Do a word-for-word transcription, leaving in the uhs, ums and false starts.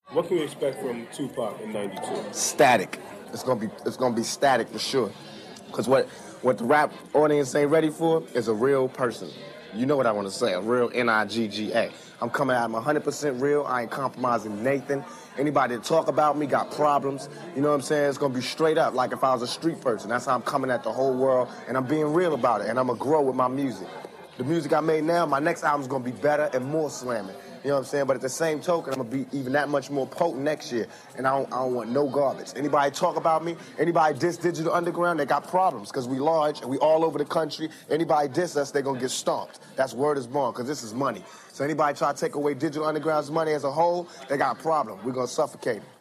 What can we expect from Tupac in ninety-two? Static. It's gonna be it's gonna be static for sure. Cause what what the rap audience ain't ready for is a real person. You know what I want to say, a real N I G G A. I'm coming out, I'm one hundred percent real. I ain't compromising Nathan. Anybody that talk about me got problems. You know what I'm saying? It's gonna be straight up, like if I was a street person. That's how I'm coming at the whole world, and I'm being real about it, and I'm gonna grow with my music. The music I made now, my next album's gonna be better and more slamming. You know what I'm saying? But at the same token, I'm gonna be even that much more potent next year. And I don't, I don't want no garbage. Anybody talk about me, anybody diss Digital Underground, they got problems because we large and we all over the country. Anybody diss us, they gonna get stomped. That's word is born, because this is money. So anybody try to take away Digital Underground's money as a whole, they got a problem. We're gonna suffocate them.